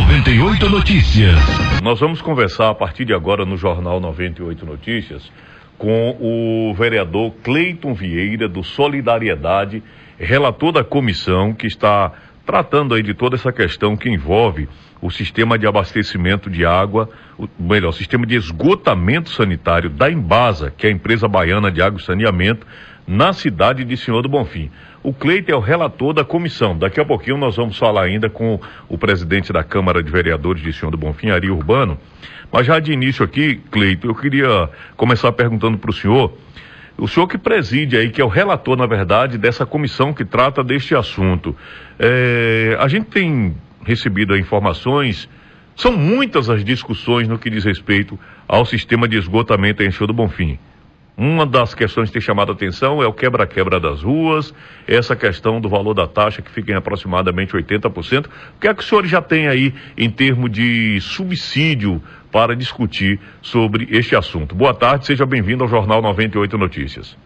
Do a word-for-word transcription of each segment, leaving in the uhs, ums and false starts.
noventa e oito Notícias. Nós vamos conversar a partir de agora no Jornal noventa e oito Notícias com o vereador Cleiton Vieira, do Solidariedade, relator da comissão que está tratando aí de toda essa questão que envolve o sistema de abastecimento de água, o melhor, o sistema de esgotamento sanitário da Embasa, que é a empresa baiana de água e saneamento, na cidade de Senhor do Bonfim. O Cleiton é o relator da comissão. Daqui a pouquinho nós vamos falar ainda com o presidente da Câmara de Vereadores de Senhor do Bonfim, Ari Urbano. Mas já de início aqui, Cleiton, eu queria começar perguntando para o senhor, o senhor que preside aí, que é o relator, na verdade, dessa comissão que trata deste assunto. É, a gente tem recebido informações, são muitas as discussões no que diz respeito ao sistema de esgotamento em Senhor do Bonfim. Uma das questões que tem chamado a atenção é o quebra-quebra das ruas, essa questão do valor da taxa que fica em aproximadamente oitenta por cento. O que é que o senhor já tem aí em termos de subsídio para discutir sobre este assunto? Boa tarde, seja bem-vindo ao Jornal noventa e oito Notícias.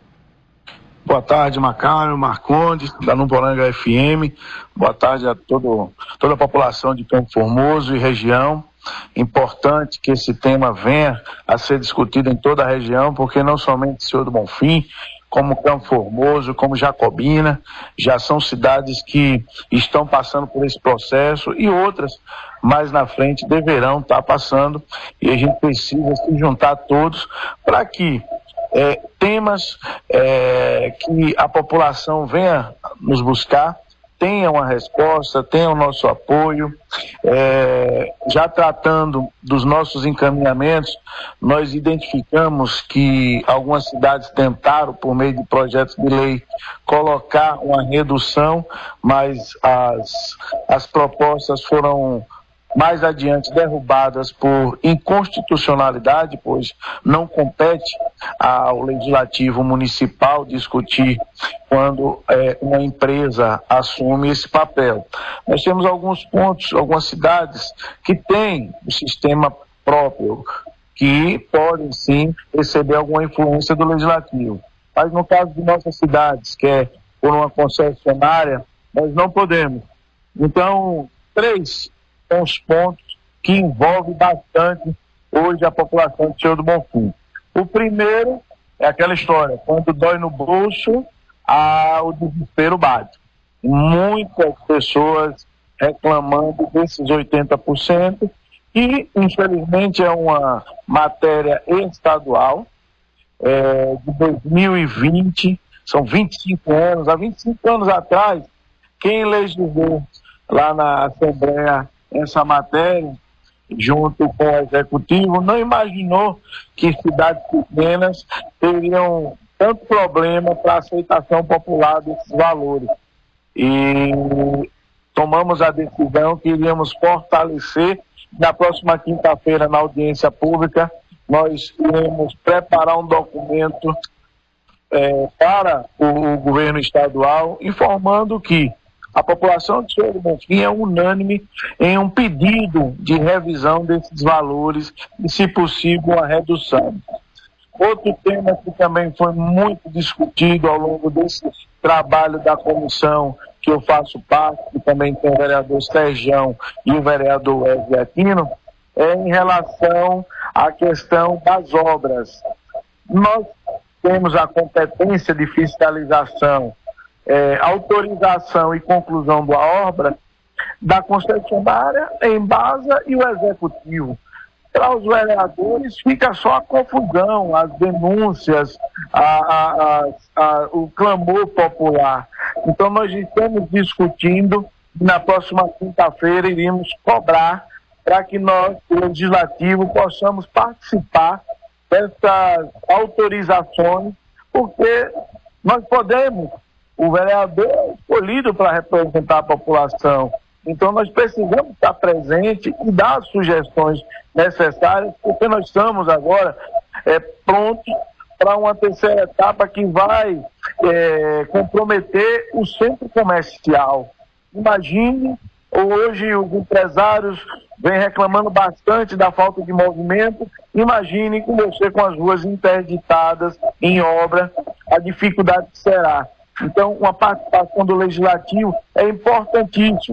Boa tarde, Macário, Marcondes, da Numporanga F M. Boa tarde a todo, toda a população de Campo Formoso e região. Importante que esse tema venha a ser discutido em toda a região, porque não somente Senhor do Bonfim, como Campo Formoso, como Jacobina, já são cidades que estão passando por esse processo e outras mais na frente deverão estar passando, e a gente precisa se juntar todos para que é, temas é, que a população venha nos buscar tenha uma resposta, tenha o nosso apoio. É, já tratando dos nossos encaminhamentos, nós identificamos que algumas cidades tentaram, por meio de projetos de lei, colocar uma redução, mas as, as propostas foram mais adiante derrubadas por inconstitucionalidade, pois não compete ao Legislativo Municipal discutir quando é, uma empresa assume esse papel. Nós temos alguns pontos, algumas cidades que têm o sistema próprio, que podem sim receber alguma influência do Legislativo. Mas no caso de nossas cidades, que é por uma concessionária, nós não podemos. Então, três são os pontos que envolvem bastante hoje a população de Senhor do Bonfim. O primeiro é aquela história, quando dói no bolso, ah, o desespero bate. Muitas pessoas reclamando desses oitenta por cento e, infelizmente, é uma matéria estadual é, de dois mil e vinte, são vinte e cinco anos. Há vinte e cinco anos atrás, quem legislou lá na Assembleia essa matéria, junto com o Executivo, não imaginou que cidades pequenas teriam tanto problema para a aceitação popular desses valores. E tomamos a decisão que iríamos fortalecer. Na próxima quinta-feira, na audiência pública, nós iremos preparar um documento é, para o, o governo estadual, informando que a população de Senhor do Bonfim é unânime em um pedido de revisão desses valores e, se possível, uma redução. Outro tema que também foi muito discutido ao longo desse trabalho da comissão que eu faço parte, que também tem o vereador Serjão e o vereador Wesley Aquino, é em relação à questão das obras. Nós temos a competência de fiscalização, É, autorização e conclusão da obra da concessionária, Embasa e o Executivo. Para os vereadores fica só a confusão, as denúncias, a, a, a, a, o clamor popular. Então nós estamos discutindo e na próxima quinta-feira iríamos cobrar para que nós, o Legislativo, possamos participar dessas autorizações, porque nós podemos. O vereador é escolhido para representar a população. Então, nós precisamos estar presentes e dar as sugestões necessárias, porque nós estamos agora é, prontos para uma terceira etapa que vai é, comprometer o centro comercial. Imagine, hoje os empresários vêm reclamando bastante da falta de movimento. Imagine com você com as ruas interditadas em obra, a dificuldade que será. Então, uma participação do Legislativo é importantíssima.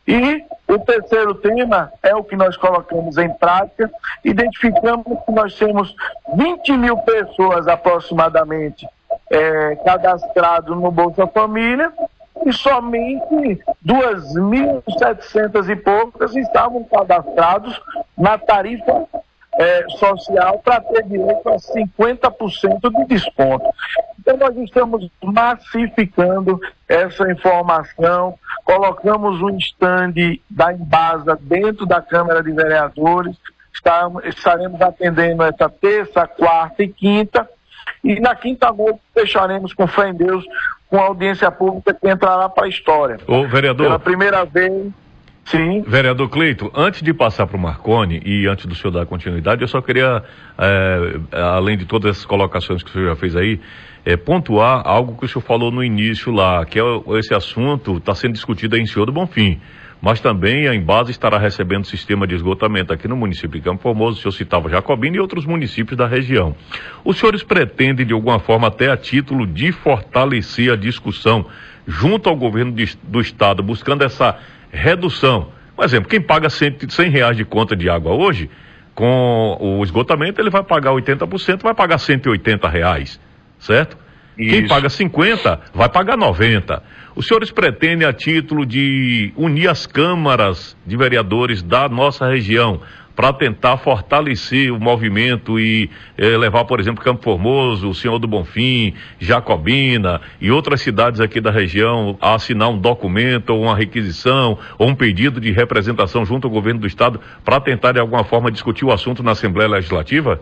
E o terceiro tema é o que nós colocamos em prática. Identificamos que nós temos vinte mil pessoas aproximadamente é, cadastradas no Bolsa Família e somente duas mil e setecentas e poucas estavam cadastrados na tarifa é, social para ter direito a cinquenta por cento de desconto. Então nós estamos massificando essa informação, colocamos um stand da Embasa dentro da Câmara de Vereadores, estaremos atendendo essa terça, quarta e quinta, e na quinta noite fecharemos com fé em Deus, com a audiência pública que entrará para a história. Ô, vereador. Pela primeira vez, sim. Vereador Cleito, antes de passar para o Marconi e antes do senhor dar continuidade, eu só queria, é, além de todas essas colocações que o senhor já fez aí, é, pontuar algo que o senhor falou no início lá, que é esse assunto está sendo discutido aí em Senhor do Bonfim. Mas também a Embasa estará recebendo sistema de esgotamento aqui no município de Campo Formoso, o senhor citava Jacobina e outros municípios da região. Os senhores pretendem, de alguma forma, até a título de fortalecer a discussão junto ao governo de, do estado, buscando essa redução? Por exemplo, quem paga cem reais de conta de água hoje, com o esgotamento, ele vai pagar oitenta por cento, vai pagar cento e oitenta reais, certo? Isso. Quem paga cinquenta, vai pagar noventa. Os senhores pretendem, a título de unir as câmaras de vereadores da nossa região para tentar fortalecer o movimento e eh, levar, por exemplo, Campo Formoso, o Senhor do Bonfim, Jacobina e outras cidades aqui da região a assinar um documento ou uma requisição ou um pedido de representação junto ao governo do estado para tentar de alguma forma discutir o assunto na Assembleia Legislativa?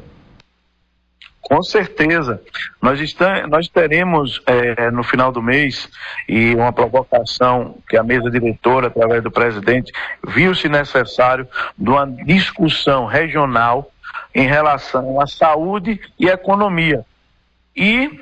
Com certeza. Nós, estamos, nós teremos é, no final do mês, e uma provocação que a mesa diretora, através do presidente, viu-se necessário de uma discussão regional em relação à saúde e economia. E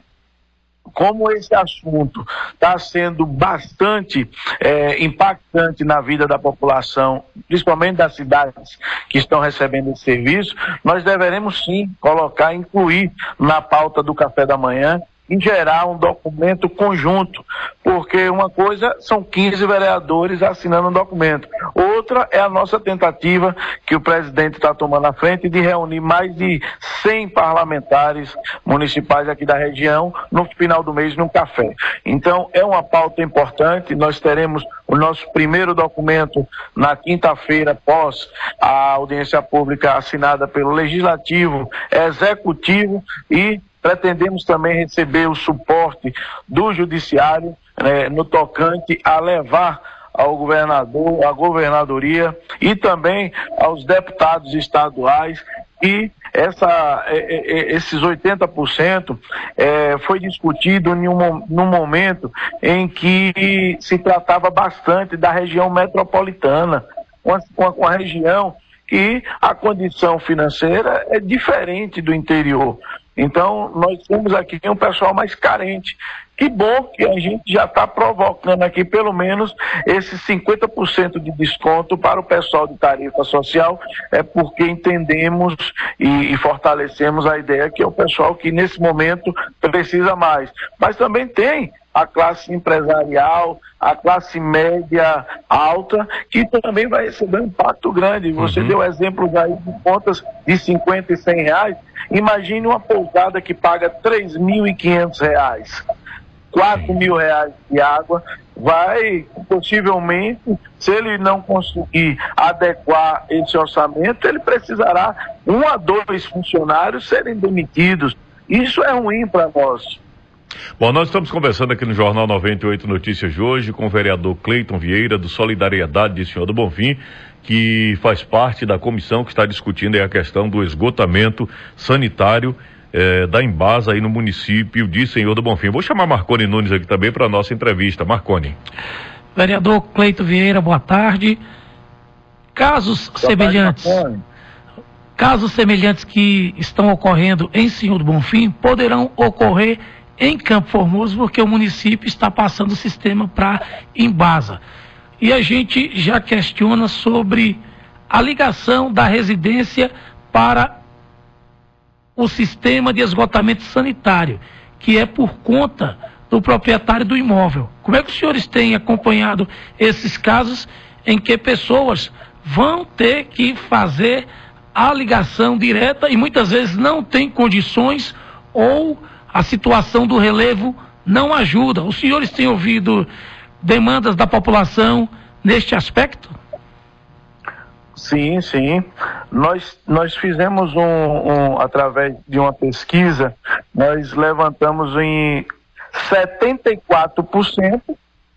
como esse assunto está sendo bastante é, impactante na vida da população, principalmente das cidades que estão recebendo esse serviço, nós deveremos sim colocar, incluir na pauta do café da manhã e gerar um documento conjunto, porque uma coisa são quinze vereadores assinando um documento, outra é a nossa tentativa que o presidente está tomando à frente de reunir mais de cem parlamentares municipais aqui da região no final do mês num café. Então é uma pauta importante. Nós teremos o nosso primeiro documento na quinta-feira após a audiência pública assinada pelo Legislativo, Executivo, e pretendemos também receber o suporte do Judiciário né, no tocante a levar ao governador, à governadoria e também aos deputados estaduais. E essa, esses oitenta por cento é, foi discutido em um, num momento em que se tratava bastante da região metropolitana, uma, uma, uma região que a condição financeira é diferente do interior. Então, nós temos aqui um pessoal mais carente. Que bom que a gente já está provocando aqui pelo menos esses cinquenta por cento de desconto para o pessoal de tarifa social, é porque entendemos e, e fortalecemos a ideia que é o pessoal que nesse momento precisa mais. Mas também tem a classe empresarial, a classe média alta, que também vai receber um impacto grande. Você uhum. deu exemplos aí de contas de cinquenta e cem reais. Imagine uma pousada que paga três mil e quinhentos reais. quatro mil reais de água, vai, possivelmente, se ele não conseguir adequar esse orçamento, ele precisará um a dois funcionários serem demitidos. Isso é ruim para nós. Bom, nós estamos conversando aqui no Jornal noventa e oito Notícias de hoje com o vereador Cleiton Vieira, do Solidariedade de Senhor do Bonfim, que faz parte da comissão que está discutindo aí a questão do esgotamento sanitário É, da Embasa aí no município de Senhor do Bonfim. Vou chamar Marconi Nunes aqui também para a nossa entrevista. Marconi. Vereador Cleiton Vieira, boa tarde. Casos boa semelhantes, tarde, casos semelhantes que estão ocorrendo em Senhor do Bonfim poderão ocorrer em Campo Formoso, porque o município está passando o sistema para Embasa. E a gente já questiona sobre a ligação da residência para o sistema de esgotamento sanitário, que é por conta do proprietário do imóvel. Como é que os senhores têm acompanhado esses casos em que pessoas vão ter que fazer a ligação direta e muitas vezes não tem condições ou a situação do relevo não ajuda. Os senhores têm ouvido demandas da população neste aspecto? Sim, sim. Nós, nós fizemos um, um, através de uma pesquisa, nós levantamos em setenta e quatro por cento,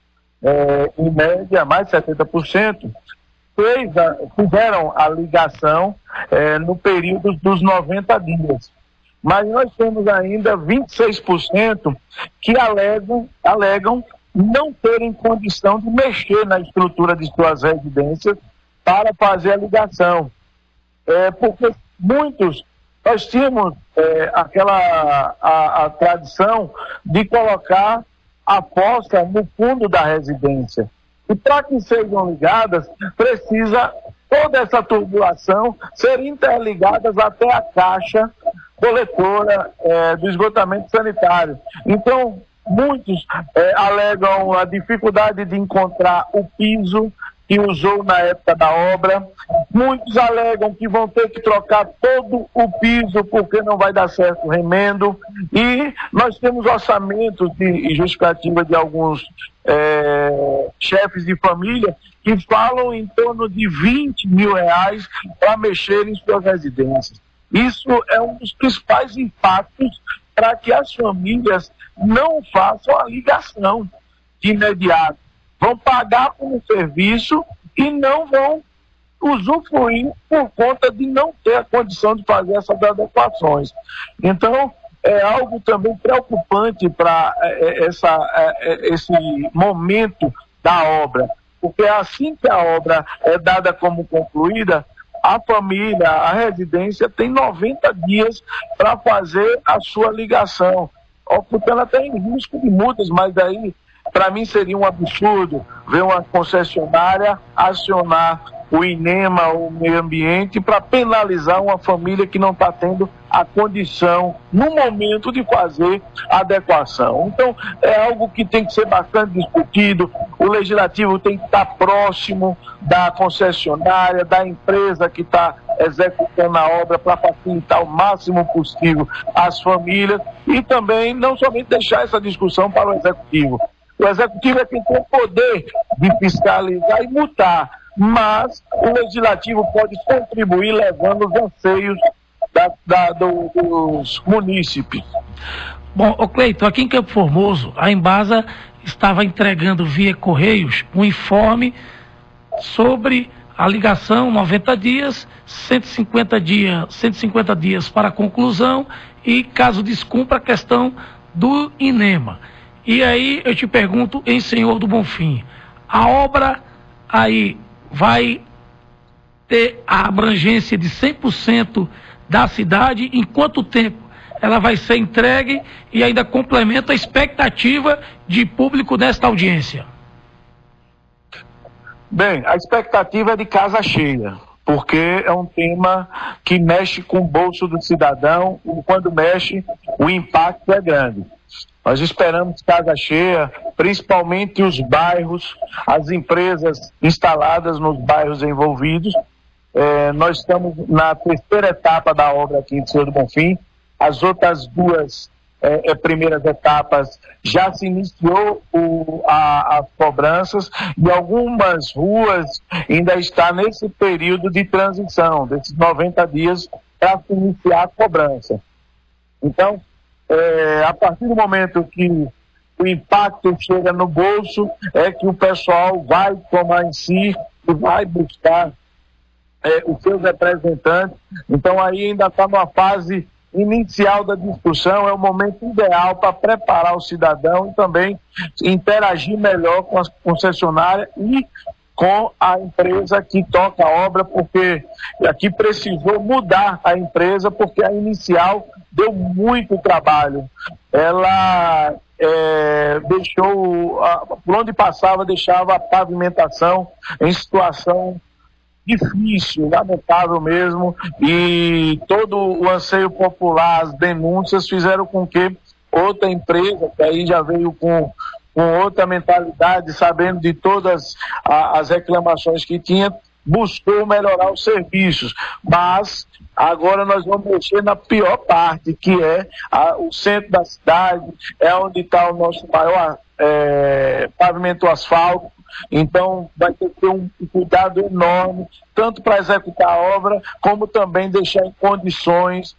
é, em média, mais de setenta por cento, fez a, fizeram a ligação é, no período dos noventa dias. Mas nós temos ainda vinte e seis por cento que alegam, alegam não terem condição de mexer na estrutura de suas residências para fazer a ligação. É, porque muitos, nós tínhamos é, aquela a, a tradição de colocar a fossa no fundo da residência. E para que sejam ligadas, precisa toda essa tubulação ser interligadas até a caixa coletora é, do esgotamento sanitário. Então, muitos é, alegam a dificuldade de encontrar o piso que usou na época da obra. Muitos alegam que vão ter que trocar todo o piso porque não vai dar certo o remendo. E nós temos orçamentos de justificativa de alguns é, chefes de família que falam em torno de vinte mil reais para mexer em suas residências. Isso é um dos principais impactos para que as famílias não façam a ligação de imediato. Vão pagar por um serviço e não vão usufruir por conta de não ter a condição de fazer essas adequações. Então, é algo também preocupante para é, essa, é, esse momento da obra, porque assim que a obra é dada como concluída, a família, a residência tem noventa dias para fazer a sua ligação, ocultando até em risco de multas, mas daí, para mim, seria um absurdo ver uma concessionária acionar o INEMA, o meio ambiente, para penalizar uma família que não está tendo a condição, no momento, de fazer a adequação. Então, é algo que tem que ser bastante discutido. O legislativo tem que estar próximo da concessionária, da empresa que está executando a obra, para facilitar o máximo possível as famílias e também não somente deixar essa discussão para o executivo. O executivo é quem tem o poder de fiscalizar e multar, mas o legislativo pode contribuir levando os anseios da, da, do, dos munícipes. Bom, ô Cleiton, aqui em Campo Formoso, a Embasa estava entregando via Correios um informe sobre a ligação, noventa dias, cento e cinquenta dias, cento e cinquenta dias para a conclusão e, caso descumpra, a questão do INEMA. E aí eu te pergunto, em Senhor do Bonfim, a obra aí vai ter a abrangência de cem por cento da cidade? Em quanto tempo ela vai ser entregue e ainda complementa a expectativa de público desta audiência? Bem, a expectativa é de casa cheia, porque é um tema que mexe com o bolso do cidadão e quando mexe, o impacto é grande. Nós esperamos casa cheia, principalmente os bairros, as empresas instaladas nos bairros envolvidos. É, nós estamos na terceira etapa da obra aqui em Senhor do Bonfim. As outras duas é, é, primeiras etapas já se iniciou o, a, as cobranças e algumas ruas ainda estão nesse período de transição, desses noventa dias para se iniciar a cobrança. Então, É, a partir do momento que o impacto chega no bolso, é que o pessoal vai tomar em si e vai buscar é, os seus representantes. Então aí ainda está numa fase inicial da discussão, é o momento ideal para preparar o cidadão e também interagir melhor com a concessionária e com a empresa que toca a obra, porque aqui precisou mudar a empresa, porque a inicial deu muito trabalho. Ela é, deixou, a, por onde passava, deixava a pavimentação em situação difícil, lamentável mesmo, e todo o anseio popular, as denúncias fizeram com que outra empresa, que aí já veio com com outra mentalidade, sabendo de todas a, as reclamações que tinha, buscou melhorar os serviços, mas agora nós vamos mexer na pior parte, que é a, o centro da cidade, é onde está o nosso maior é, pavimento asfalto. Então vai ter que ter um cuidado enorme, tanto para executar a obra, como também deixar em condições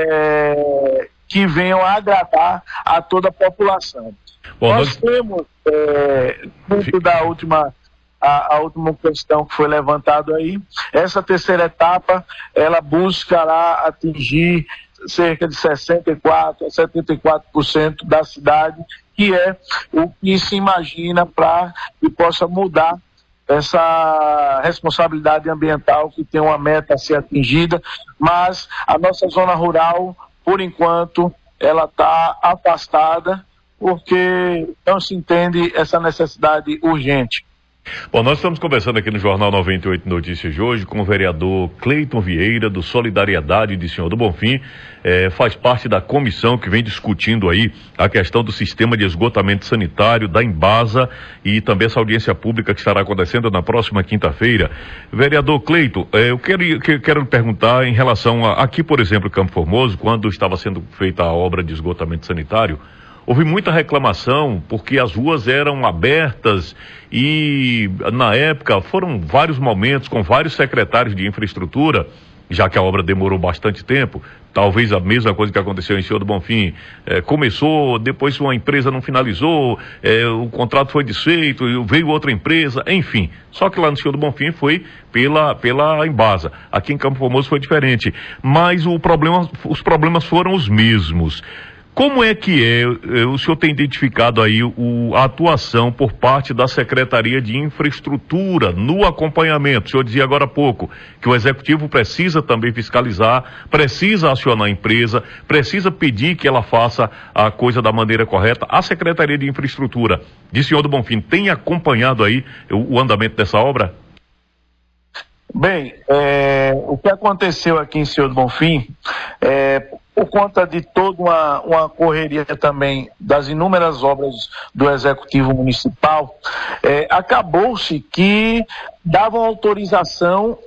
é, que venham a agradar a toda a população. Bom, nós, nós temos, é, dentro da última, a, a última questão que foi levantada aí, essa terceira etapa, ela buscará atingir cerca de sessenta e quatro por cento a setenta e quatro por cento da cidade, que é o que se imagina para que possa mudar essa responsabilidade ambiental, que tem uma meta a ser atingida, mas a nossa zona rural, por enquanto, ela está afastada, porque não se entende essa necessidade urgente. Bom, nós estamos conversando aqui no Jornal noventa e oito Notícias de hoje com o vereador Cleiton Vieira, do Solidariedade de Senhor do Bonfim, é, faz parte da comissão que vem discutindo aí a questão do sistema de esgotamento sanitário da Embasa e também essa audiência pública que estará acontecendo na próxima quinta-feira. Vereador Cleiton, é, eu quero, eu quero perguntar em relação a, aqui, por exemplo, Campo Formoso, quando estava sendo feita a obra de esgotamento sanitário, houve muita reclamação porque as ruas eram abertas e, na época, foram vários momentos com vários secretários de infraestrutura, já que a obra demorou bastante tempo, talvez a mesma coisa que aconteceu em Senhor do Bonfim. É, começou, depois uma empresa não finalizou, é, o contrato foi desfeito, veio outra empresa, enfim. Só que lá no Senhor do Bonfim foi pela, pela Embasa. Aqui em Campo Formoso foi diferente. Mas o problema, os problemas foram os mesmos. Como é que é, o senhor tem identificado aí o, a atuação por parte da Secretaria de Infraestrutura no acompanhamento? O senhor dizia agora há pouco que o Executivo precisa também fiscalizar, precisa acionar a empresa, precisa pedir que ela faça a coisa da maneira correta. A Secretaria de Infraestrutura de Senhor do Bonfim tem acompanhado aí o, o andamento dessa obra? Bem, é, o que aconteceu aqui em Senhor do Bonfim, é, por conta de toda uma, uma correria também das inúmeras obras do Executivo Municipal, é, acabou-se que davam autorização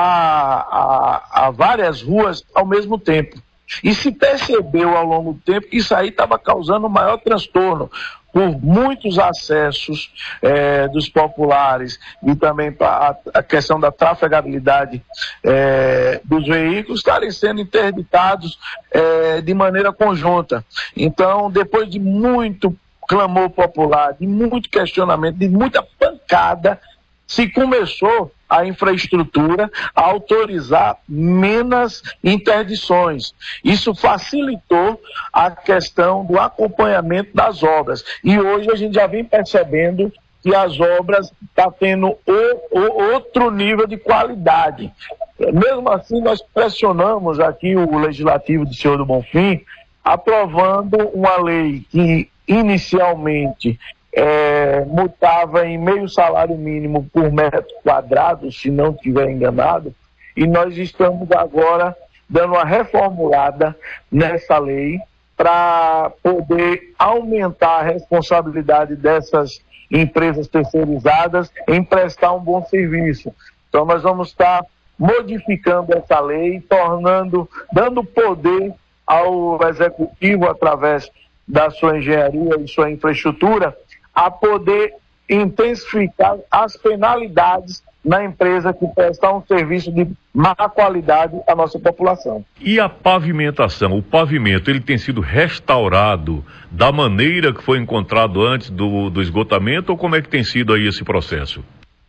a, a, a várias ruas ao mesmo tempo. E se percebeu ao longo do tempo que isso aí estava causando maior transtorno, por muitos acessos é, dos populares e também a, a questão da trafegabilidade é, dos veículos estarem sendo interditados é, de maneira conjunta. Então, depois de muito clamor popular, de muito questionamento, de muita pancada, se começou a infraestrutura a autorizar menos interdições. Isso facilitou a questão do acompanhamento das obras. E hoje a gente já vem percebendo que as obras estão tendo o, o, outro nível de qualidade. Mesmo assim, nós pressionamos aqui o Legislativo de Senhor do Bonfim, aprovando uma lei que inicialmente É, multava em meio salário mínimo por metro quadrado, se não estiver enganado, e nós estamos agora dando uma reformulada nessa lei para poder aumentar a responsabilidade dessas empresas terceirizadas em prestar um bom serviço. Então nós vamos estar modificando essa lei, tornando, dando poder ao Executivo, através da sua engenharia e sua infraestrutura, a poder intensificar as penalidades na empresa que presta um serviço de má qualidade à nossa população. E a pavimentação, o pavimento, ele tem sido restaurado da maneira que foi encontrado antes do, do esgotamento, ou como é que tem sido aí esse processo?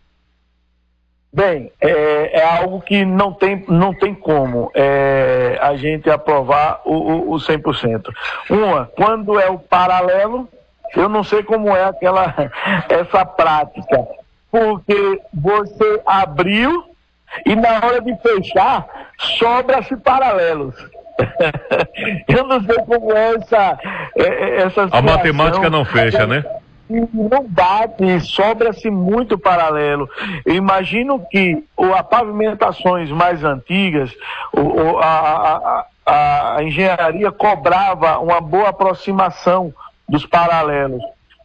Bem, é, é algo que não tem, não tem como é, a gente aprovar o, o, o cem por cento. Uma, quando é o paralelo, eu não sei como é aquela, essa prática, porque você abriu e na hora de fechar, sobra-se paralelos. Eu não sei como é essa, essa situação. A matemática não fecha, né? Não bate, sobra-se muito paralelo. Eu imagino que as pavimentações mais antigas, o, a, a, a engenharia cobrava uma boa aproximação dos paralelos.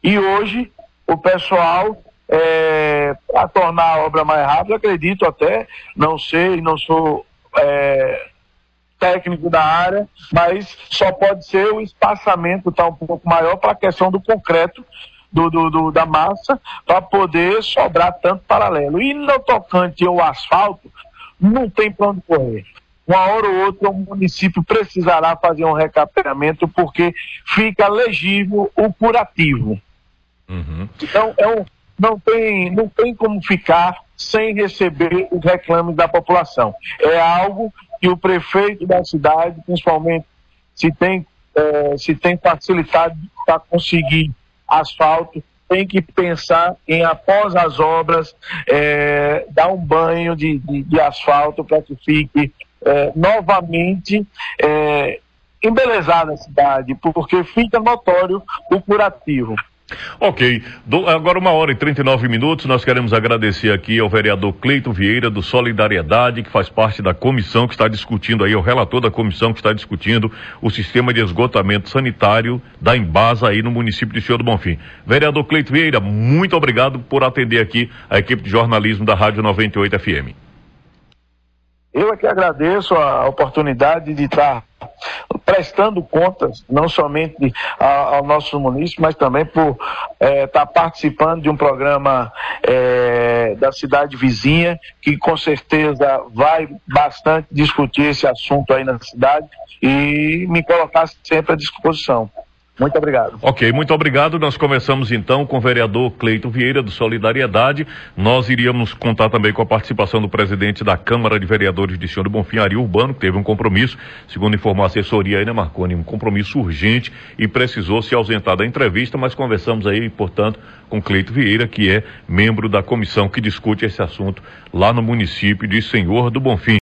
E hoje o pessoal, é, para tornar a obra mais rápida, acredito até, não sei, não sou é, técnico da área, mas só pode ser o espaçamento estar um pouco maior para a questão do concreto, do, do, do da massa, para poder sobrar tanto paralelo. E no tocante ao asfalto, não tem para onde correr. Uma hora ou outra o município precisará fazer um recapeamento, porque fica legível o curativo. Uhum. Então, é um, não, tem, não tem como ficar sem receber os reclames da população. É algo que o prefeito da cidade, principalmente se tem, é, se tem facilidade para conseguir asfalto, tem que pensar em, após as obras, é, dar um banho de, de, de asfalto para que fique é, novamente é, embelezada a cidade, porque fica notório o curativo. Ok, do, agora uma hora e trinta e nove minutos, nós queremos agradecer aqui ao vereador Cleiton Vieira do Solidariedade, que faz parte da comissão que está discutindo aí, o relator da comissão que está discutindo o sistema de esgotamento sanitário da Embasa aí no município de Senhor do Bonfim. Vereador Cleiton Vieira, muito obrigado por atender aqui a equipe de jornalismo da Rádio noventa e oito F M. Eu é que agradeço a oportunidade de estar prestando contas, não somente a, ao nosso município, mas também por é, estar participando de um programa é, da cidade vizinha, que com certeza vai bastante discutir esse assunto aí na cidade, e me colocar sempre à disposição. Muito obrigado. Ok, muito obrigado. Nós começamos então com o vereador Cleiton Vieira do Solidariedade. Nós iríamos contar também com a participação do presidente da Câmara de Vereadores de Senhor do Bonfim, Ari Urbano, que teve um compromisso, segundo informou a assessoria aí, né, Marconi, um compromisso urgente e precisou se ausentar da entrevista, mas conversamos aí, portanto, com Cleiton Vieira, que é membro da comissão que discute esse assunto lá no município de Senhor do Bonfim.